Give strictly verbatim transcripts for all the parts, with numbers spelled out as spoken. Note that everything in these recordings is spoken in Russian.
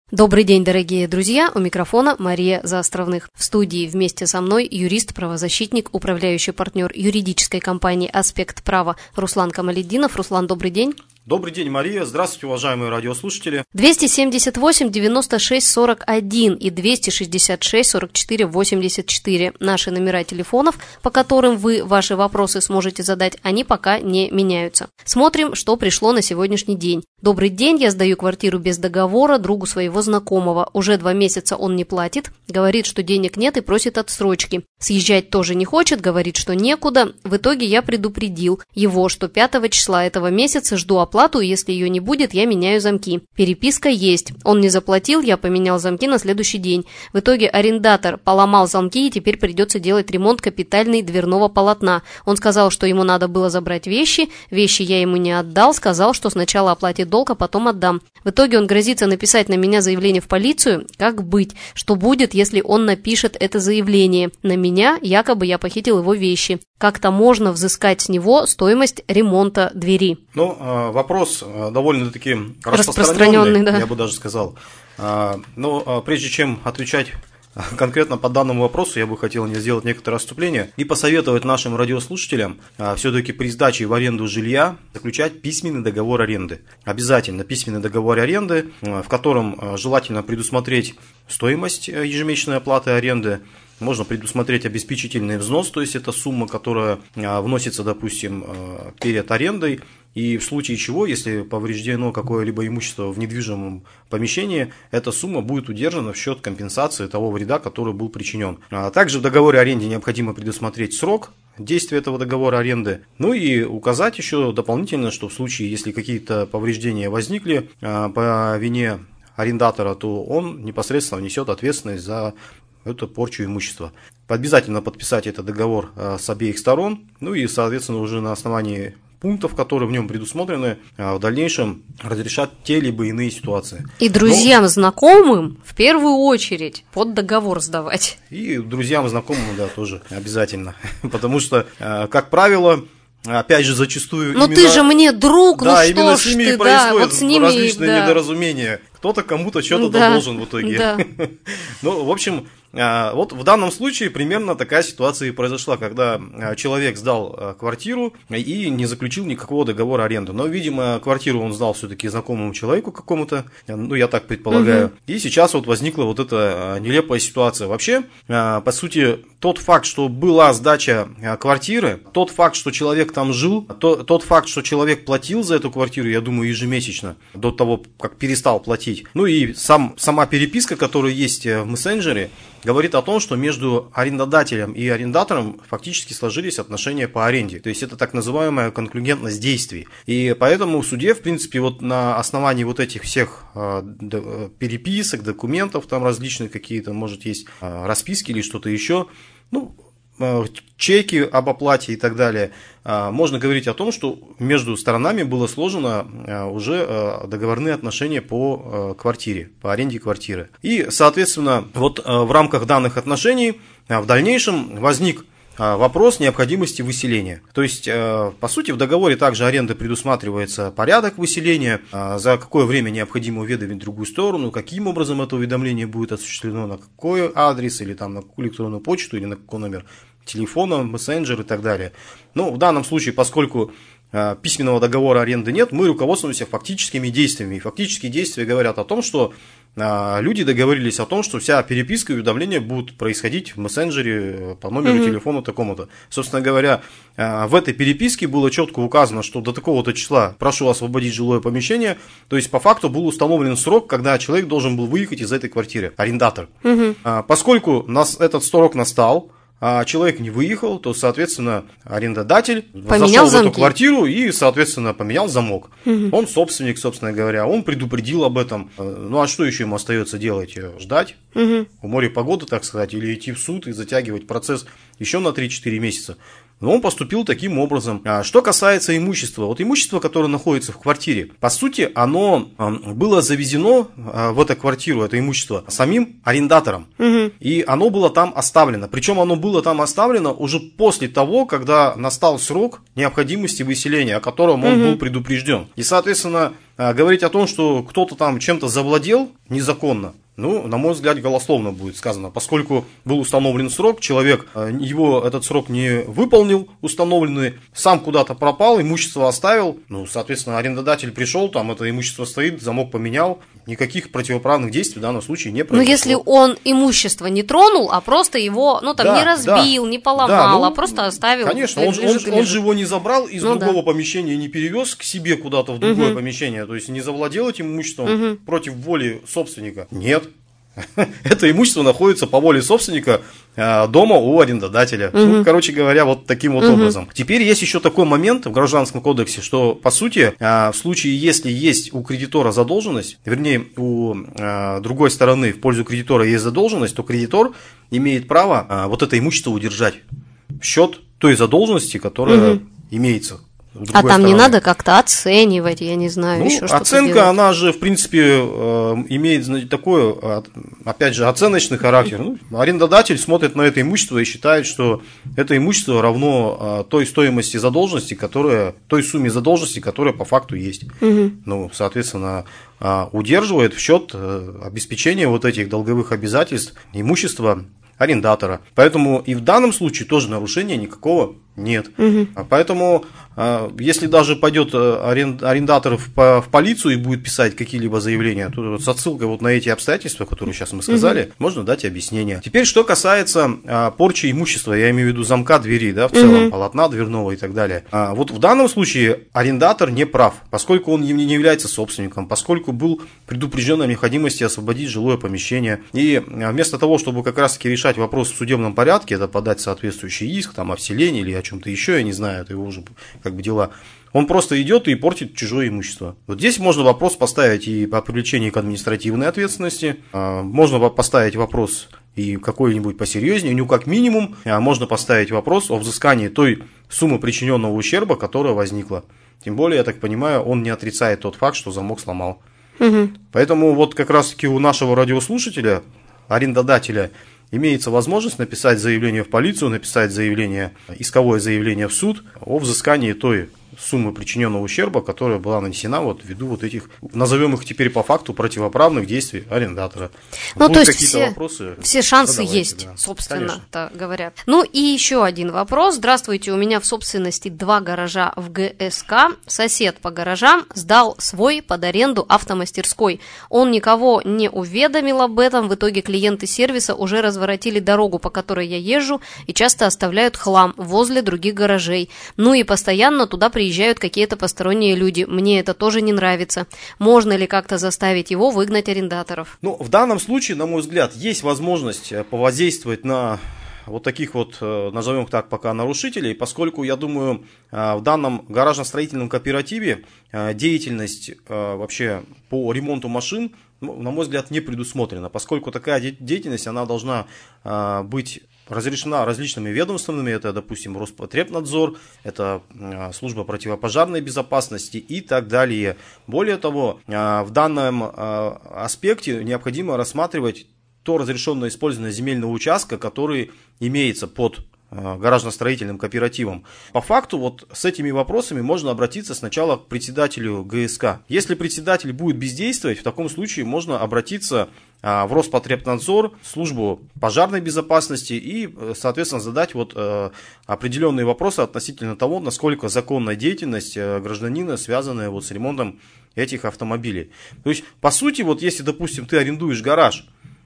Добрый день, дорогие друзья, у микрофона Мария Заостровных. В студии вместе со мной юрист-правозащитник, управляющий партнер юридической компании «Аспект права» Руслан Камалетдинов. Руслан, добрый день. Добрый день, Мария. Здравствуйте, уважаемые радиослушатели. двести семьдесят восемь девяносто шесть сорок один и двести шестьдесят шесть сорок четыре восемьдесят четыре. Наши номера телефонов, по которым вы ваши вопросы сможете задать, они пока не меняются. Смотрим, что пришло на сегодняшний день. Добрый день, я сдаю квартиру без договора другу своего знакомого. Уже два месяца он не платит, говорит, что денег нет и просит отсрочки. Съезжать тоже не хочет, говорит, что некуда. В итоге я предупредил его, что пятого числа этого месяца жду оплату, и если ее не будет, я меняю замки. Переписка есть. Он не заплатил, я поменял замки на следующий день. В итоге арендатор поломал замки, и теперь придется делать ремонт капитальный дверного полотна. Он сказал, что ему надо было забрать вещи, вещи я ему не отдал, сказал, что сначала оплатит долг, а потом отдам. В итоге он грозится написать на меня заявление в полицию. Как быть? Что будет, если он напишет это заявление на меня, якобы я похитил его вещи? Как-то можно взыскать с него стоимость ремонта двери? Ну, вопрос довольно-таки распространенный, распространенный, да. Я бы даже сказал. Но прежде чем отвечать конкретно по данному вопросу, я бы хотел сделать некоторое отступление и посоветовать нашим радиослушателям все-таки при сдаче в аренду жилья заключать письменный договор аренды. Обязательно письменный договор аренды, в котором желательно предусмотреть стоимость ежемесячной оплаты аренды. Можно предусмотреть обеспечительный взнос, то есть это сумма, которая вносится, допустим, перед арендой. И в случае чего, если повреждено какое-либо имущество в недвижимом помещении, эта сумма будет удержана в счет компенсации того вреда, который был причинен. А также в договоре аренды необходимо предусмотреть срок действия этого договора аренды. Ну и указать еще дополнительно, что в случае, если какие-то повреждения возникли по вине арендатора, то он непосредственно несет ответственность за эту порчу имущества. Обязательно подписать этот договор с обеих сторон, ну и, соответственно, уже на основании пунктов, которые в нем предусмотрены, в дальнейшем разрешат те либо иные ситуации. И друзьям, Но... знакомым в первую очередь под договор сдавать. И друзьям, знакомым, да, тоже обязательно. Потому что, как правило, опять же, зачастую... Ну ты же мне друг, да, ну что именно ж с ними ты, и происходят да, вот с ними, различные да. недоразумения. Кто-то кому-то что-то да, должен в итоге. Да. Ну, в общем, вот в данном случае примерно такая ситуация и произошла, когда человек сдал квартиру и не заключил никакого договора аренды. Но, видимо, квартиру он сдал все-таки знакомому человеку какому-то, ну, я так предполагаю. Угу. И сейчас вот возникла вот эта нелепая ситуация. Вообще, по сути, тот факт, что была сдача квартиры, тот факт, что человек там жил, то, тот факт, что человек платил за эту квартиру, я думаю, ежемесячно, до того, как перестал платить. Ну и сам, сама переписка, которая есть в мессенджере, говорит о том, что между арендодателем и арендатором фактически сложились отношения по аренде. То есть это так называемая конклюгентность действий. И поэтому в суде, в принципе, вот на основании вот этих всех переписок, документов, там различные какие-то, может, есть расписки или что-то еще, ну, чеки об оплате и так далее, можно говорить о том, что между сторонами было сложено уже договорные отношения по квартире, по аренде квартиры. И, соответственно, вот в рамках данных отношений в дальнейшем возник вопрос необходимости выселения. То есть, по сути, в договоре также аренды предусматривается порядок выселения, за какое время необходимо уведомить другую сторону, каким образом это уведомление будет осуществлено, на какой адрес, или там на какую электронную почту, или на какой номер телефона, мессенджер и так далее. Но в данном случае, поскольку письменного договора аренды нет, мы руководствуемся фактическими действиями. И фактические действия говорят о том, что люди договорились о том, что вся переписка и уведомления будут происходить в мессенджере по номеру mm-hmm. телефона такому-то. Собственно говоря, в этой переписке было четко указано, что до такого-то числа прошу освободить жилое помещение. То есть, по факту был установлен срок, когда человек должен был выехать из этой квартиры, арендатор. Mm-hmm. Поскольку нас, этот срок настал, а человек не выехал, то, соответственно, арендодатель поменял зашел в эту квартиру и, соответственно, поменял замок. Угу. Он собственник, собственно говоря, он предупредил об этом. Ну, а что еще ему остается делать? Ждать? Угу. В море погоды, так сказать, или идти в суд и затягивать процесс еще на три-четыре месяца? Но он поступил таким образом. Что касается имущества, вот имущество, которое находится в квартире, по сути, оно было завезено в эту квартиру, это имущество, самим арендатором. Угу. И оно было там оставлено. Причем оно было там оставлено уже после того, когда настал срок необходимости выселения, о котором он угу. был предупрежден. И, соответственно, говорить о том, что кто-то там чем-то завладел незаконно, ну, на мой взгляд, голословно будет сказано, поскольку был установлен срок, человек его этот срок не выполнил, установленный, сам куда-то пропал, имущество оставил, ну, соответственно, арендодатель пришел, там это имущество стоит, замок поменял, никаких противоправных действий в данном случае не произошло. Но если он имущество не тронул, а просто его, ну, там, да, не разбил, да, не поломал, да, ну, а просто оставил. Конечно, он, он, он же его не забрал из ну, другого да. помещения, не перевез к себе куда-то в другое угу. помещение, то есть не завладел этим имуществом угу. против воли собственника. Нет. Это имущество находится по воле собственника дома у арендодателя. Угу. Ну, короче говоря, вот таким вот угу. образом. Теперь есть еще такой момент в Гражданском кодексе, что, по сути, в случае, если есть у кредитора задолженность, вернее, у другой стороны в пользу кредитора есть задолженность, то кредитор имеет право вот это имущество удержать в счет той задолженности, которая угу. имеется. А там стороны. Не надо как-то оценивать, я не знаю, ну, еще что-то оценка, делать. Она же, в принципе, э, имеет, знаете, такой, опять же, оценочный характер. Ну, арендодатель смотрит на это имущество и считает, что это имущество равно э, той стоимости задолженности, которая, той сумме задолженности, которая по факту есть. Угу. Ну, соответственно, э, удерживает в счет э, обеспечения вот этих долговых обязательств имущества арендатора. Поэтому и в данном случае тоже нарушения никакого нет. Угу. Поэтому, если даже пойдет арендатор в полицию и будет писать какие-либо заявления, то с отсылкой вот на эти обстоятельства, которые сейчас мы сказали, угу. можно дать объяснение. Теперь, что касается порчи имущества, я имею в виду замка двери, да, в целом, угу. полотна дверного и так далее. Вот в данном случае арендатор не прав, поскольку он не является собственником, поскольку был предупрежден о необходимости освободить жилое помещение. И вместо того, чтобы как раз-таки решать вопрос в судебном порядке, это подать соответствующий иск там, о вселении или о чем-то еще, я не знаю, это его уже как бы дела. Он просто идет и портит чужое имущество. Вот здесь можно вопрос поставить и по привлечению к административной ответственности, можно поставить вопрос и какой-нибудь посерьезнее, ну как минимум можно поставить вопрос о взыскании той суммы причиненного ущерба, которая возникла. Тем более, я так понимаю, он не отрицает тот факт, что замок сломал. Угу. Поэтому вот как раз таки у нашего радиослушателя, арендодателя, имеется возможность написать заявление в полицию, написать заявление, исковое заявление в суд о взыскании той суммы причиненного ущерба, которая была нанесена вот ввиду вот этих, назовем их теперь по факту, противоправных действий арендатора. Ну, будут то есть все, вопросы, все шансы задавайте, есть, да. собственно, так говорят. Ну и еще один вопрос. Здравствуйте, у меня в собственности два гаража в ГСК. Сосед по гаражам сдал свой под аренду автомастерской. Он никого не уведомил об этом. В итоге клиенты сервиса уже разворотили дорогу, по которой я езжу, и часто оставляют хлам возле других гаражей. Ну и постоянно туда приезжают Приезжают какие-то посторонние люди. Мне это тоже не нравится. Можно ли как-то заставить его выгнать арендаторов? Ну, в данном случае, на мой взгляд, есть возможность повоздействовать на вот таких вот, назовем так, пока нарушителей, поскольку, я думаю, в данном гаражно-строительном кооперативе деятельность вообще по ремонту машин, на мой взгляд, не предусмотрена, поскольку такая деятельность, она должна быть разрешена различными ведомствами, это, допустим, Роспотребнадзор, это служба противопожарной безопасности и так далее. Более того, в данном аспекте необходимо рассматривать то разрешенное использование земельного участка, который имеется под гаражно-строительным кооперативом. По факту вот с этими вопросами можно обратиться сначала к председателю ГСК. Если председатель будет бездействовать, в таком случае можно обратиться в Роспотребнадзор, службу пожарной безопасности и, соответственно, задать вот определенные вопросы относительно того, насколько законная деятельность гражданина, связанная вот с ремонтом этих автомобилей. То есть, по сути, вот если, допустим, ты арендуешь гараж,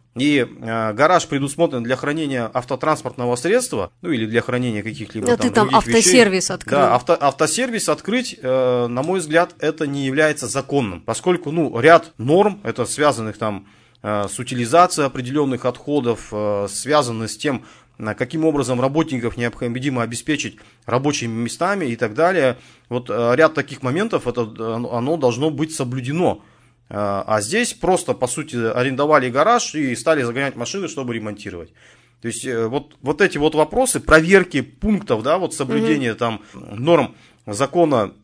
и э, гараж предусмотрен для хранения автотранспортного средства, ну или для хранения каких-либо да там, ты там автосервис вещей. открыл. Да, авто, автосервис открыть, э, на мой взгляд, это не является законным, поскольку ну, ряд норм, это связанных там э, с утилизацией определенных отходов, э, связаны с тем, каким образом работников необходимо обеспечить рабочими местами и так далее. Вот э, ряд таких моментов, это, оно должно быть соблюдено. А здесь просто, по сути, арендовали гараж и стали загонять машины, чтобы ремонтировать. То есть вот, вот эти вот вопросы, проверки пунктов, да, вот соблюдения угу. там норм закона,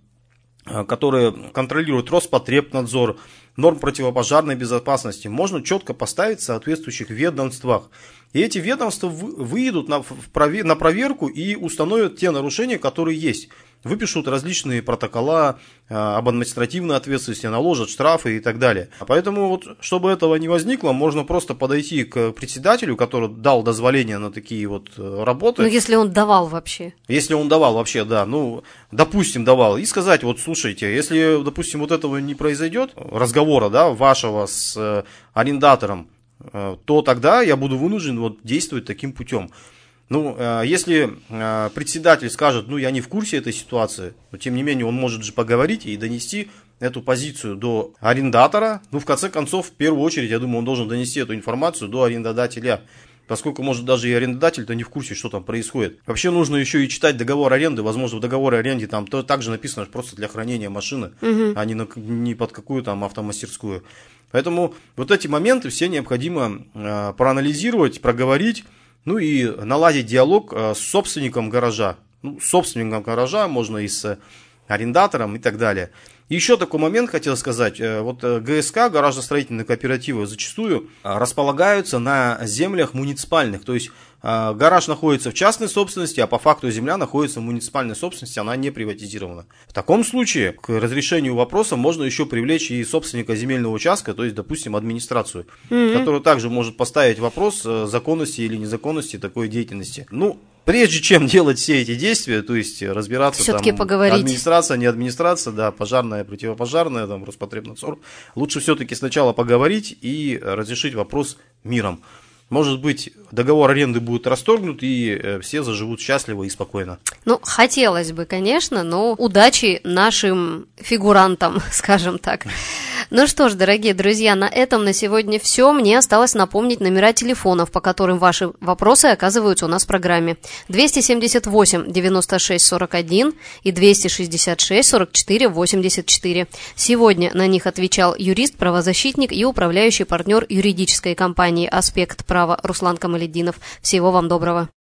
которые контролируют Роспотребнадзор, норм противопожарной безопасности, можно четко поставить в соответствующих ведомствах. И эти ведомства выйдут на, на проверку и установят те нарушения, которые есть. Выпишут различные протокола об административной ответственности, наложат штрафы и так далее. Поэтому, вот, чтобы этого не возникло, можно просто подойти к председателю, который дал дозволение на такие вот работы. Ну, если он давал вообще. Если он давал вообще, да. Ну, допустим, давал. И сказать, вот, слушайте, если, допустим, вот этого не произойдет, разговора, да, вашего с арендатором, то тогда я буду вынужден вот действовать таким путем. Ну, если председатель скажет, ну, я не в курсе этой ситуации, но тем не менее он может же поговорить и донести эту позицию до арендатора. Ну, в конце концов, в первую очередь, я думаю, он должен донести эту информацию до арендодателя, поскольку, может, даже и арендодатель-то не в курсе, что там происходит. Вообще нужно еще и читать договор аренды. Возможно, в договоре аренды там то, также написано просто для хранения машины, угу. а не, на, не под какую там автомастерскую. Поэтому вот эти моменты все необходимо э, проанализировать, проговорить. Ну и наладить диалог с собственником гаража. Ну, с собственником гаража, можно и с арендатором и так далее. И еще такой момент хотел сказать. Вот ГСК, гаражно-строительные кооперативы, зачастую располагаются на землях муниципальных. То есть гараж находится в частной собственности, а по факту земля находится в муниципальной собственности, она не приватизирована. В таком случае к разрешению вопроса можно еще привлечь и собственника земельного участка, то есть, допустим, администрацию, mm-hmm. которая также может поставить вопрос законности или незаконности такой деятельности. Ну, прежде чем делать все эти действия, то есть разбираться, все-таки там, поговорить. Администрация, не администрация, да, пожарная, противопожарная, там, Роспотребнадзор, лучше все-таки сначала поговорить и разрешить вопрос миром. Может быть, договор аренды будет расторгнут, и все заживут счастливо и спокойно. Ну, хотелось бы, конечно, но удачи нашим фигурантам, скажем так. Ну что ж, дорогие друзья, на этом на сегодня все. Мне осталось напомнить номера телефонов, по которым ваши вопросы оказываются у нас в программе. двести семьдесят восемь девяносто шесть сорок один и двести шестьдесят шесть сорок четыре восемьдесят четыре. Сегодня на них отвечал юрист, правозащитник и управляющий партнер юридической компании «Аспект права» Руслан Камалетдинов. Всего вам доброго.